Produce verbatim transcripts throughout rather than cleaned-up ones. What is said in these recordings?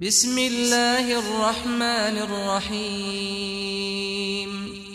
بسم الله الرحمن الرحيم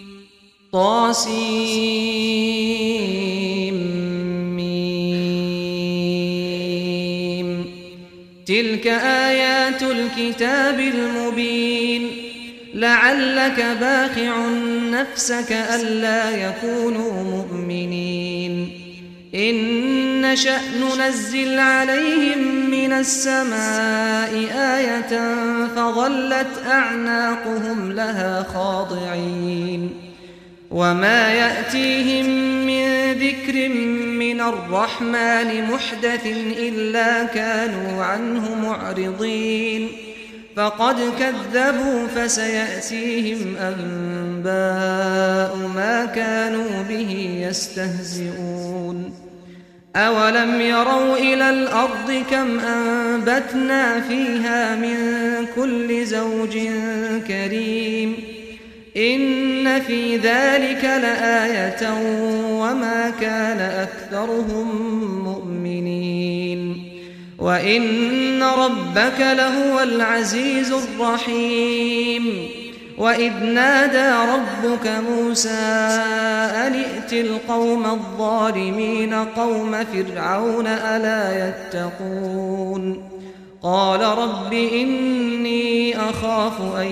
طاسيم تلك آيات الكتاب المبين لعلك باخع نفسك ألا يكونوا مؤمنين إن نشأ ننزل عليهم من السماء آية فظلت أعناقهم لها خاضعين وما يأتيهم من ذكر من الرحمن محدث إلا كانوا عنه معرضين فقد كذبوا فسيأتيهم أنباء ما كانوا به يستهزئون أولم يروا إلى الأرض كم أنبتنا فيها من كل زوج كريم إن في ذلك لآية وما كان أكثرهم مؤمنين وإن ربك لهو العزيز الرحيم وإذ نادى ربك موسى أن ائت القوم الظالمين قوم فرعون ألا يتقون قال رب إني أخاف أن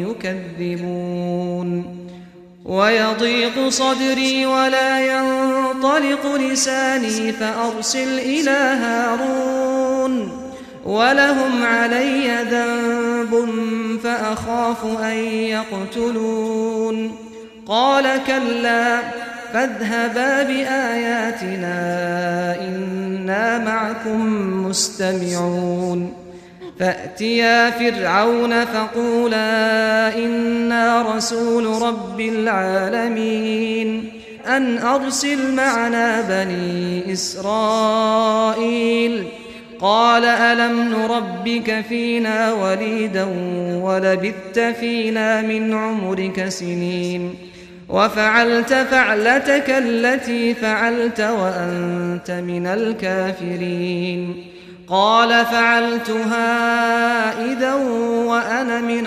يكذبون ويضيق صدري ولا ينطلق لساني فأرسل إلى هارون ولهم علي ذنب فأخاف أن يقتلون قال كلا فاذهبا بآياتنا إنا معكم مستمعون فأتيا فرعون فقولا إنا رسول رب العالمين أن أرسل معنا بني إسرائيل قال ألم نربك فينا وليدا ولبثت فينا من عمرك سنين وفعلت فعلتك التي فعلت وأنت من الكافرين قال فعلتها إذا وأنا من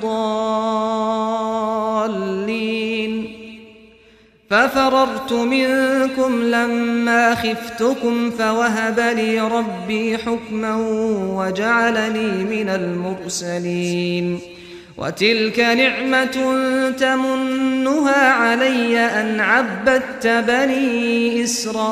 الضالين ففررت منكم لما خفتكم فوهب لي ربي حكما وجعلني من المرسلين وتلك نعمة تمنها علي أن عبدت بني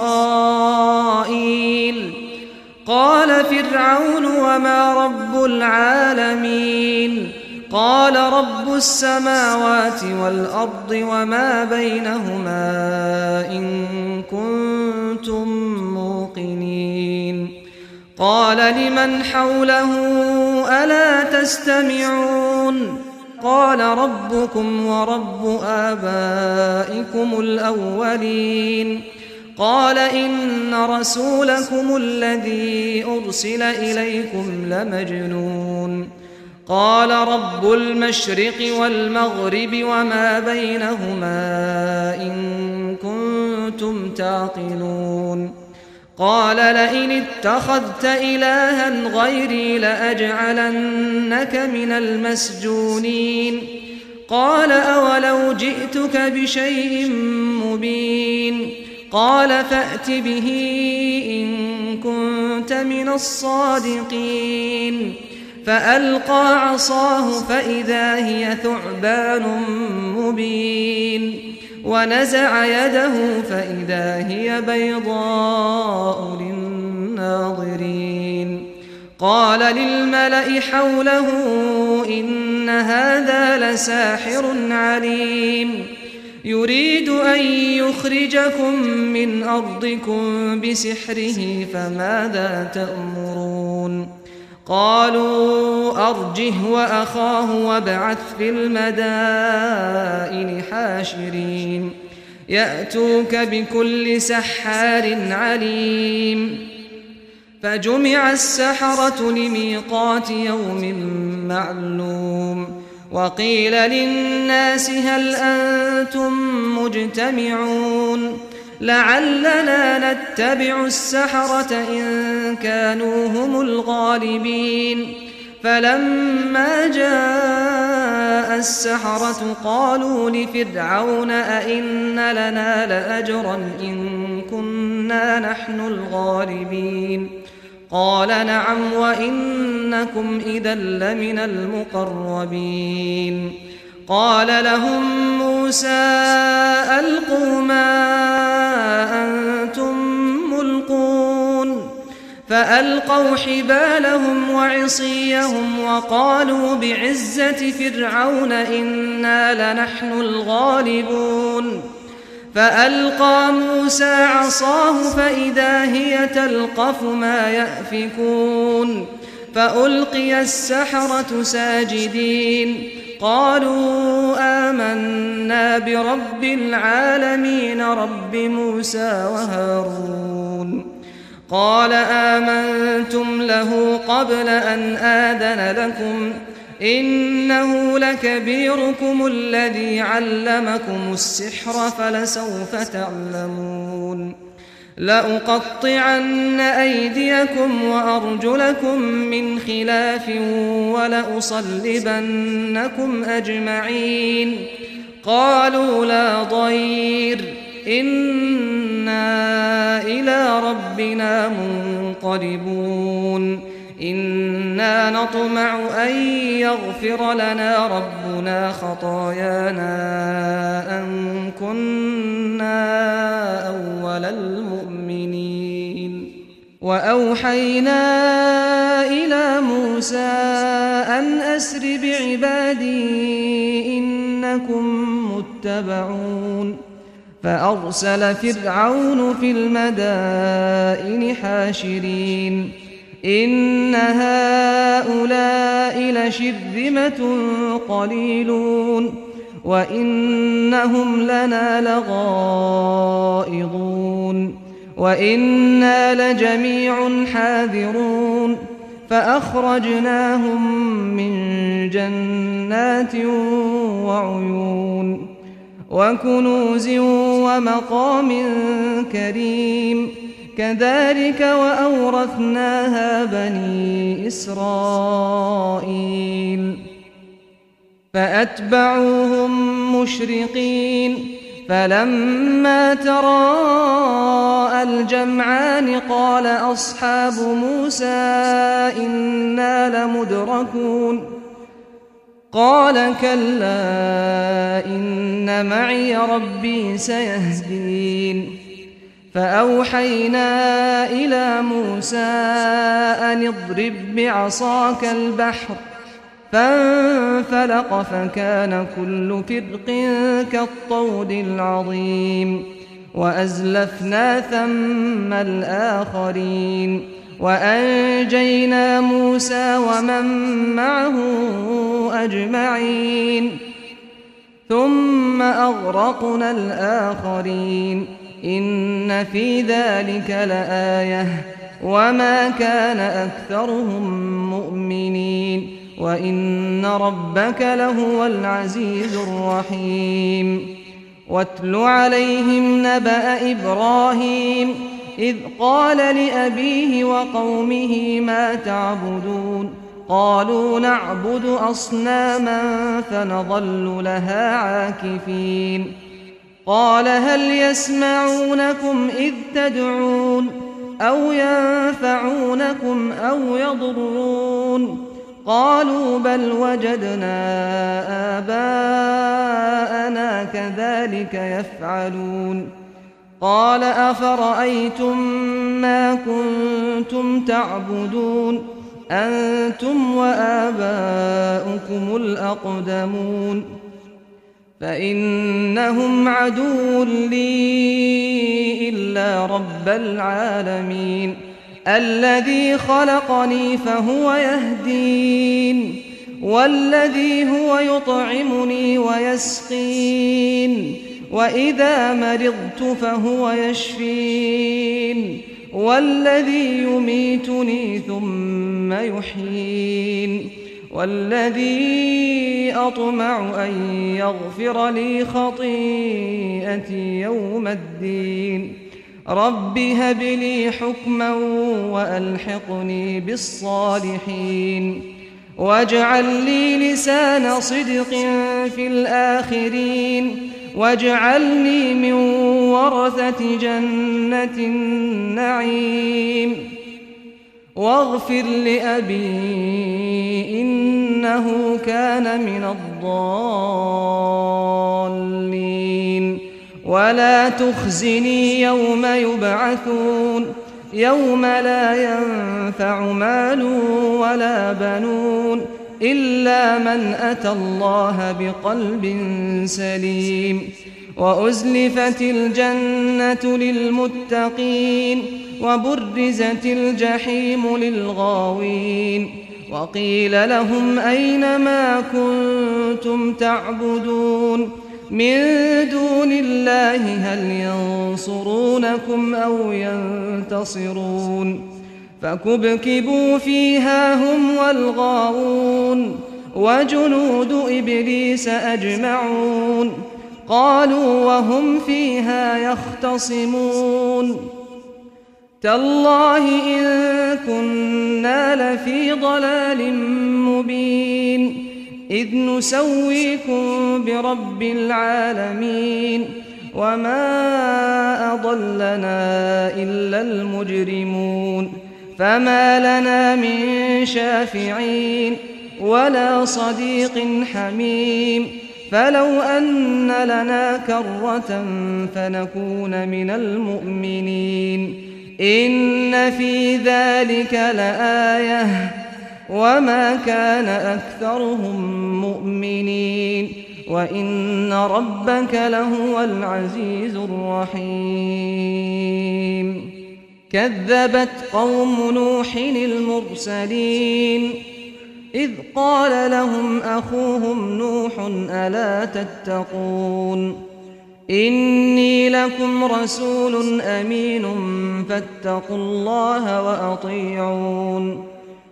إسرائيل قال فرعون وما رب العالمين قال رب السماوات والأرض وما بينهما إن كنتم موقنين قال لمن حوله ألا تستمعون قال ربكم ورب آبائكم الأولين قال إن رسولكم الذي أرسل إليكم لمجنون قال رب المشرق والمغرب وما بينهما إن كنتم تعقلون قال لئن اتخذت إلها غيري لأجعلنك من المسجونين قال أولو جئتك بشيء مبين قال فأت به إن كنت من الصادقين فألقى عصاه فإذا هي ثعبان مبين ونزع يده فإذا هي بيضاء للناظرين قال للملأ حوله إن هذا لساحر عليم يريد أن يخرجكم من أرضكم بسحره فماذا تأمرون قالوا أرجه وأخاه وابعث في المدائن حاشرين يأتوك بكل سحار عليم فجمع السحرة لميقات يوم معلوم وقيل للناس هل أنتم مجتمعون لعلنا نتبع السحرة إن كانوا هم الغالبين فلما جاء السحرة قالوا لفرعون أئن لنا لأجرا إن كنا نحن الغالبين قال نعم وإنكم إذا لمن المقربين قال لهم موسى ألقوا ما أنتم ملقون فألقوا حبالهم وعصيهم وقالوا بعزة فرعون إنا لنحن الغالبون فألقى موسى عصاه فإذا هي تلقف ما يأفكون فألقي السحرة ساجدين قالوا آمنا برب العالمين رب موسى وهارون قال آمنتم له قبل أن آذن لكم إنه لكبيركم الذي علمكم السحر فلسوف تعلمون لأقطعن أيديكم وأرجلكم من خلاف ولأصلبنكم أجمعين قالوا لا ضير إنا إلى ربنا منقلبون إنا نطمع أن يغفر لنا ربنا خطايانا أن كنا أول المؤمنين وأوحينا إلى موسى أن أسر بعبادي إنكم متبعون فأرسل فرعون في المدائن حاشرين إن هؤلاء لشرذمة قليلون وإنهم لنا لغائظون وإنا لجميع حاذرون فأخرجناهم من جنات وعيون وكنوز ومقام كريم كذلك وأورثناها بني إسرائيل فأتبعوهم مشرقين فلما تراءى الجمعان قال أصحاب موسى إنا لمدركون قال كلا إن معي ربي سيهدين فأوحينا إلى موسى أن اضرب بعصاك البحر فانفلق فكان كل فرق كالطود العظيم وأزلفنا ثم الآخرين وأنجينا موسى ومن معه أجمعين ثم أغرقنا الآخرين إن في ذلك لآية وما كان أكثرهم مؤمنين وإن ربك لهو العزيز الرحيم واتل عليهم نبأ إبراهيم إذ قال لأبيه وقومه ما تعبدون قالوا نعبد أصناما فنظل لها عاكفين قال هل يسمعونكم إذ تدعون أو ينفعونكم أو يضرون قالوا بل وجدنا آباءنا كذلك يفعلون قال أفرأيتم ما كنتم تعبدون أنتم وآباؤكم الأقدمون فإنهم عدو لي إلا رب العالمين الذي خلقني فهو يهدين والذي هو يطعمني ويسقين وإذا مرضت فهو يشفين والذي يميتني ثم يحيين والذي أطمع أن يغفر لي خطيئتي يوم الدين رب هب لي حكما وألحقني بالصالحين واجعل لي لسان صدق في الآخرين واجعلني من ورثة جنة النعيم واغفر لأبي إنه كان من الضالين ولا تخزني يوم يبعثون يوم لا ينفع مال ولا بنون إلا من أتى الله بقلب سليم وأزلفت الجنة للمتقين وبرزت الجحيم للغاوين وقيل لهم أين ما كنتم تعبدون من دون الله هل ينصرونكم أو ينتصرون فكبكبوا فيها هم والغاوون وجنود إبليس أجمعون قالوا وهم فيها يختصمون تالله إن كنا لفي ضلال مبين إذ نسويكم برب العالمين وما أضلنا إلا المجرمون فما لنا من شافعين ولا صديق حميم فلو أن لنا كرة فنكون من المؤمنين إن في ذلك لآية وما كان أكثرهم مؤمنين وإن ربك لهو العزيز الرحيم كذبت قوم نوح المرسلين إذ قال لهم أخوهم نوح ألا تتقون إني لكم رسول أمين فاتقوا الله وأطيعون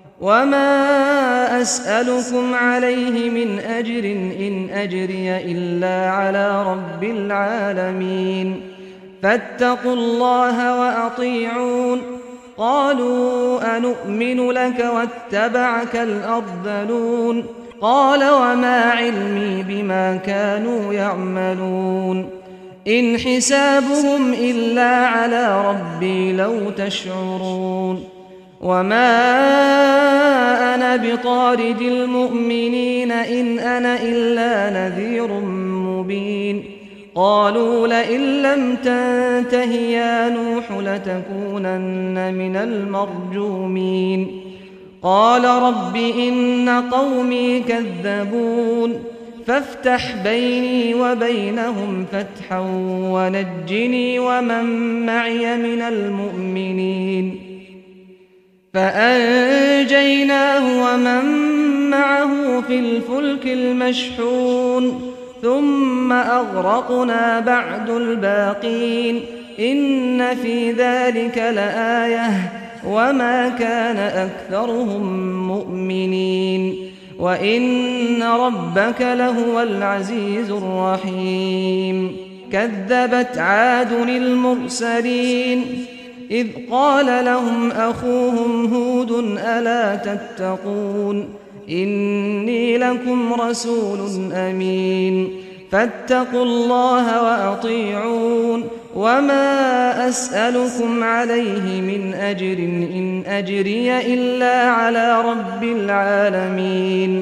وما أسألكم عليه من أجر إن أجري إلا على رب العالمين فاتقوا الله وأطيعون قالوا أنؤمن لك واتبعك الأرذلون قال وما علمي بما كانوا يعملون إن حسابهم إلا على ربي لو تشعرون وما أنا بطارد المؤمنين إن أنا إلا نذير مبين قالوا لئن لم تنته يا نوح لتكونن من المرجومين قال رب إن قومي كذبون فافتح بيني وبينهم فتحا ونجني ومن معي من المؤمنين فأنجيناه ومن معه في الفلك المشحون ثم أغرقنا بعد الباقين إن في ذلك لآية وما كان أكثرهم مؤمنين وإن ربك لهو العزيز الرحيم كذبت عاد المرسلين إذ قال لهم أخوهم هود ألا تتقون إني لكم رسول أمين فاتقوا الله وأطيعون وما أسألكم عليه من أجر إن أجري إلا على رب العالمين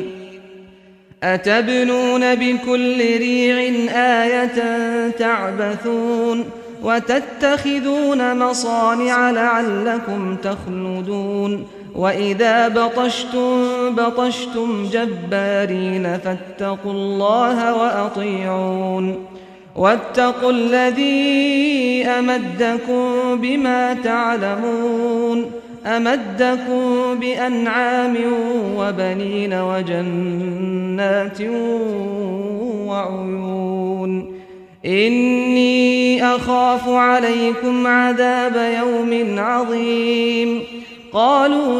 أتبنون بكل ريع آية تعبثون وتتخذون مصانع لعلكم تخلدون وإذا بطشتم بطشتم جبارين فاتقوا الله وأطيعون واتقوا الذي أمدكم بما تعلمون أمدكم بأنعام وبنين وجنات وعيون إني أخاف عليكم عذاب يوم عظيم قالوا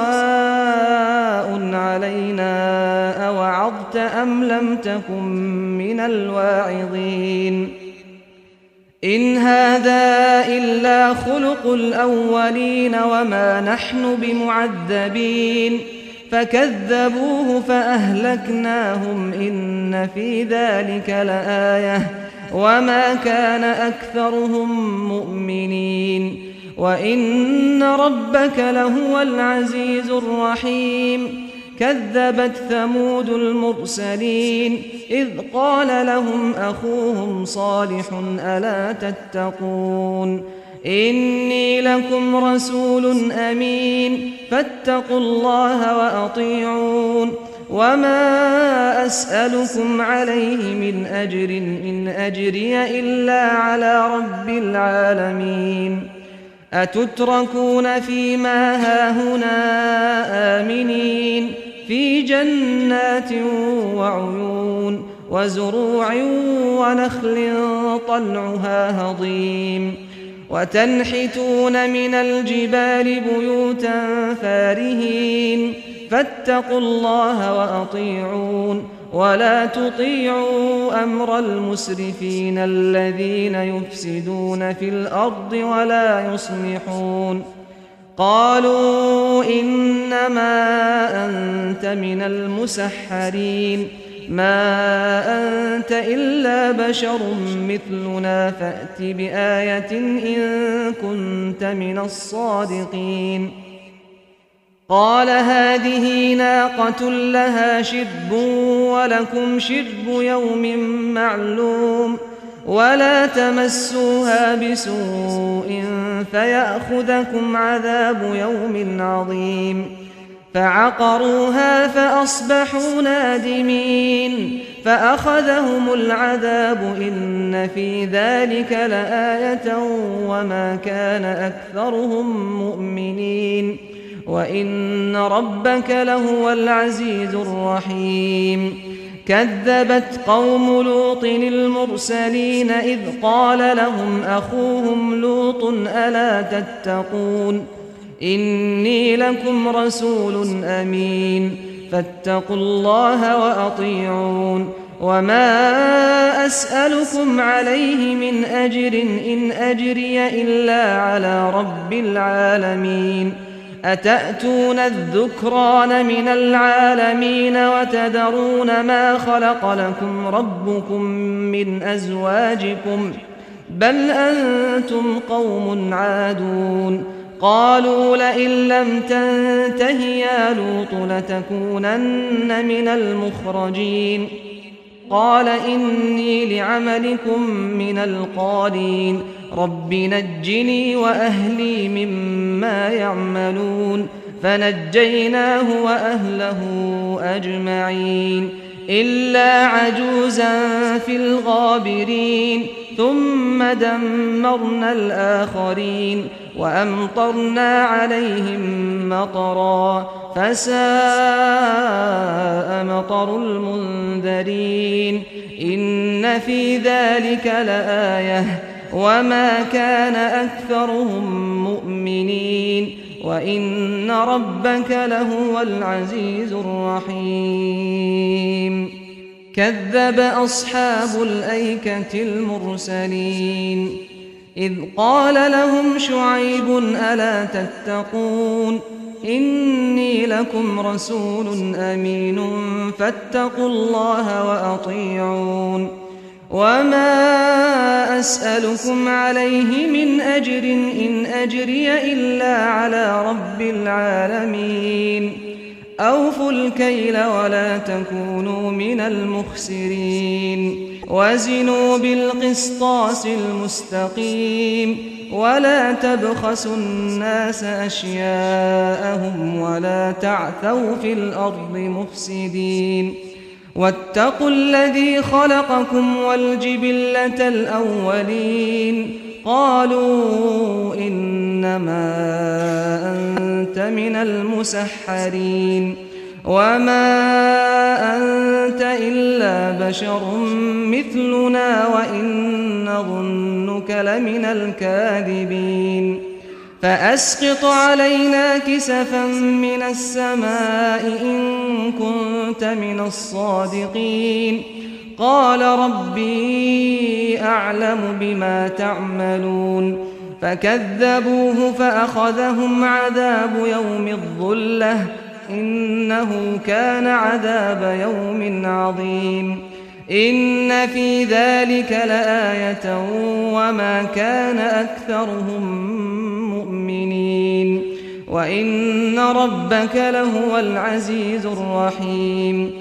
سواء علينا أوعظت أم لم تكن من الواعظين إن هذا إلا خلق الأولين وما نحن بمعذبين فكذبوه فأهلكناهم إن في ذلك لآية وما كان أكثرهم مؤمنين وإن ربك لهو العزيز الرحيم كذبت ثمود المرسلين إذ قال لهم أخوهم صالح ألا تتقون إني لكم رسول أمين فاتقوا الله وأطيعون وما أسألكم عليه من أجر إن أجري إلا على رب العالمين أتتركون فيما هاهنا آمنين في جنات وعيون وزروع ونخل طلعها هضيم وتنحتون من الجبال بيوتا فارهين فاتقوا الله وأطيعون ولا تطيعوا أمر المسرفين الذين يفسدون في الأرض ولا يصلحون قالوا إنما أنت من المسحرين ما أنت إلا بشر مثلنا فأت بآية إن كنت من الصادقين قال هذه ناقة لها شرب ولكم شرب يوم معلوم ولا تمسوها بسوء فيأخذكم عذاب يوم عظيم فعقروها فأصبحوا نادمين فأخذهم العذاب إن في ذلك لآية وما كان أكثرهم مؤمنين وإن ربك لهو العزيز الرحيم كذبت قوم لوط المرسلين إذ قال لهم أخوهم لوط ألا تتقون إني لكم رسول أمين فاتقوا الله وأطيعون وما أسألكم عليه من أجر إن أجري إلا على رب العالمين أتأتون الذكران من العالمين وتذرون ما خلق لكم ربكم من أزواجكم بل أنتم قوم عادون قالوا لئن لم تنته يا لوط لتكونن من المخرجين قال إني لعملكم من القالين رب نجني وأهلي مما يعملون فنجيناه وأهله أجمعين إلا عجوزا في الغابرين ثم دمرنا الآخرين وأمطرنا عليهم مطرا فساء مطر المنذرين إن في ذلك لآية وما كان أكثرهم مؤمنين وإن ربك لهو العزيز الرحيم كذب أصحاب الأيكة المرسلين إذ قال لهم شعيب ألا تتقون إني لكم رسول أمين فاتقوا الله وأطيعون وما أسألكم عليه من أجر إن أجري إلا على رب العالمين أوفوا الكيل ولا تكونوا من المخسرين وزنوا بالقسطاس المستقيم ولا تبخسوا الناس أشياءهم ولا تعثوا في الأرض مفسدين واتقوا الذي خلقكم والجبلة الأولين قالوا إنما أنت من المسحرين وما أنت إلا بشر مثلنا وإن نظنك لمن الكاذبين فأسقط علينا كسفا من السماء إن كنت من الصادقين قال ربي أعلم بما تعملون فكذبوه فأخذهم عذاب يوم الظلة إنه كان عذاب يوم عظيم إن في ذلك لآية وما كان أكثرهم مؤمنين وإن ربك لهو العزيز الرحيم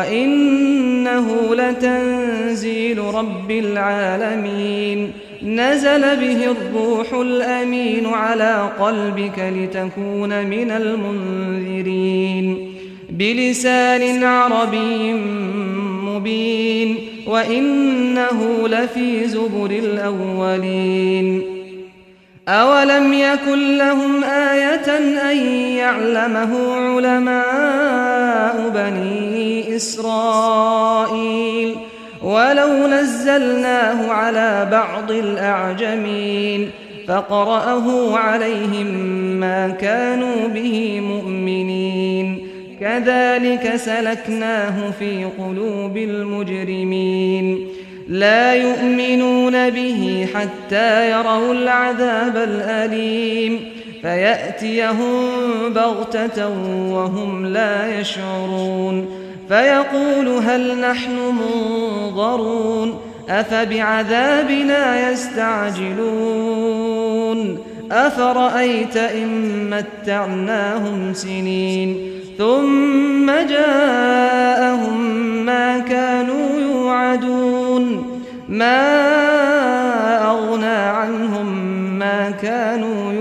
وإنه لتنزيل رب العالمين نزل به الروح الأمين على قلبك لتكون من المنذرين بلسان عربي مبين وإنه لفي زبر الأولين أولم يكن لهم آية أن يعلمه علماء بني إسرائيل ولو نزلناه على بعض الأعجمين فقرأه عليهم ما كانوا به مؤمنين كذلك سلكناه في قلوب المجرمين لا يؤمنون به حتى يروا العذاب الأليم فيأتيهم بغتة وهم لا يشعرون فيقول هل نحن منظرون أفبعذابنا يستعجلون أفرأيت إن متعناهم سنين ثم جاءهم ما كانوا يوعدون ما أغنى عنهم ما كانوا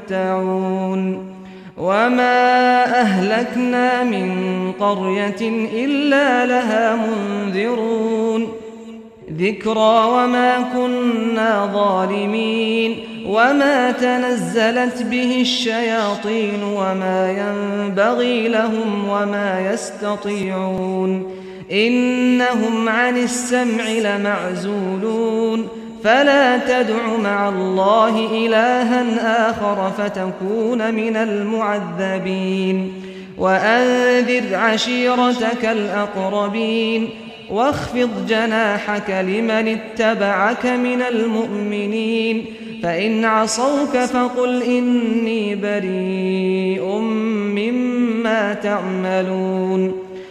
يمتعون وما أهلكنا من قرية إلا لها منذرون ذكرى وما كنا ظالمين وما تنزلت به الشياطين وما ينبغي لهم وما يستطيعون إنهم عن السمع لمعزولون فلا تدع مع الله إلها آخر فتكون من المعذبين وأنذر عشيرتك الأقربين واخفض جناحك لمن اتبعك من المؤمنين فإن عصوك فقل إني بريء مما تعملون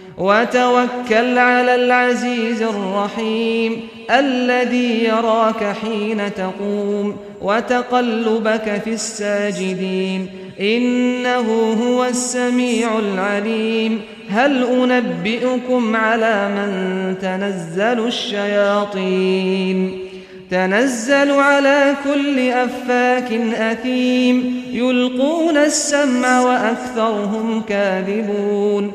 وتوكل على العزيز الرحيم الذي يراك حين تقوم وتقلبك في الساجدين إنه هو السميع العليم هل أنبئكم على من تنزل الشياطين تنزل على كل أفاك أثيم يلقون السمع وأكثرهم كاذبون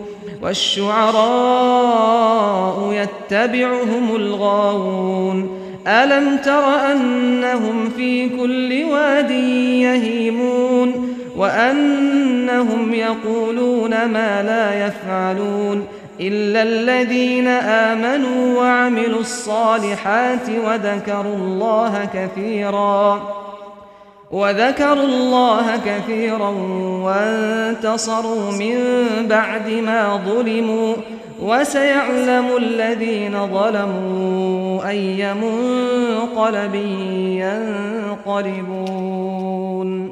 والشعراء يتبعهم الغاوون ألم تر أنهم في كل واد يهيمون وأنهم يقولون ما لا يفعلون إلا الذين آمنوا وعملوا الصالحات وذكروا الله كثيرا وذكروا الله كثيرا وانتصروا من بعد ما ظلموا وسيعلم الذين ظلموا أي منقلب ينقلبون